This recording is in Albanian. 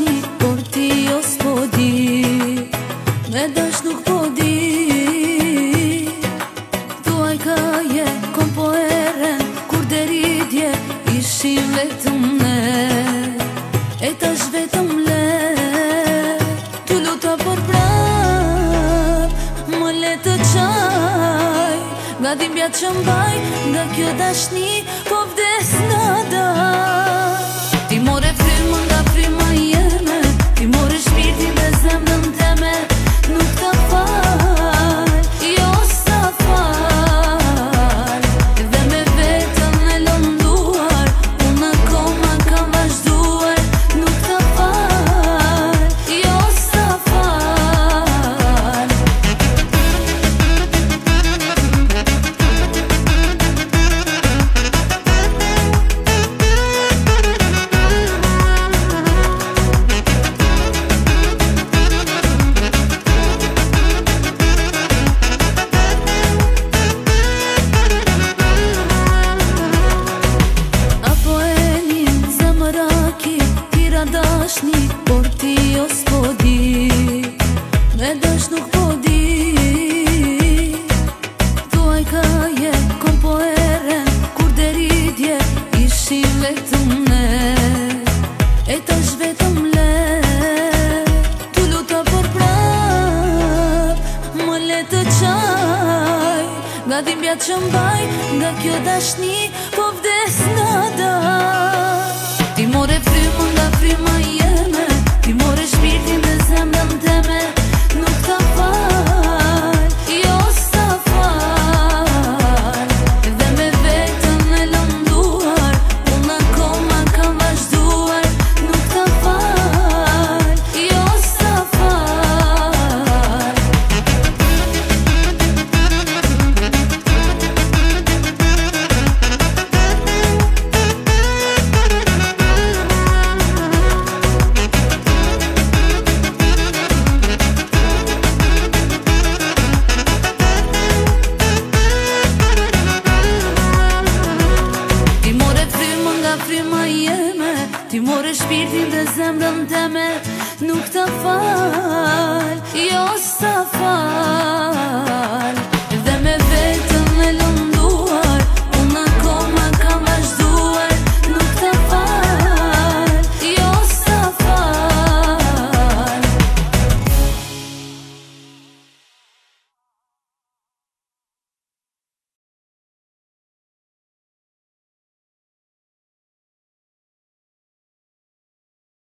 dashni, por ti jo s'po di. Me dash nuk po di. Thuaj ka je, kom po eren, kur deri dje ishim vetëm ne. E tash vetëm le, tu luta për prap, më le të qaj. Nga dhimbja që mbaj, nga kjo dashni, po vdes nada. Ti more frymën nga fryma jeme, ti more shpirtin dhe zemrën teme. Nuk ta fal, jo sa fal. Dhe me vetën e lënduar, unë akoma kam vazhduar. Nuk ta fal, jo sa fal. Dashni, por ti jo s'po di. Me dash nuk po di. Thuaj ka je, kom po eren, kur deri dje ishim vetëm ne. E tash vetëm le, tu luta për prap, më le të qaj. Nga dhimbja që mbaj, nga kjo dashni, po vdes nada. Ti more frymën nga fryma jeme, ti more shpirtin dhe zemrën teme. Nuk ta fal, jo sa fal. Dhe me vetën e lënduar, unë akoma kam vazhduar. Nuk ta fal, jo sa fal. Fryma jeme, ti more shpirtin dhe zemrën teme. Nuk ta fal, jo sa fal.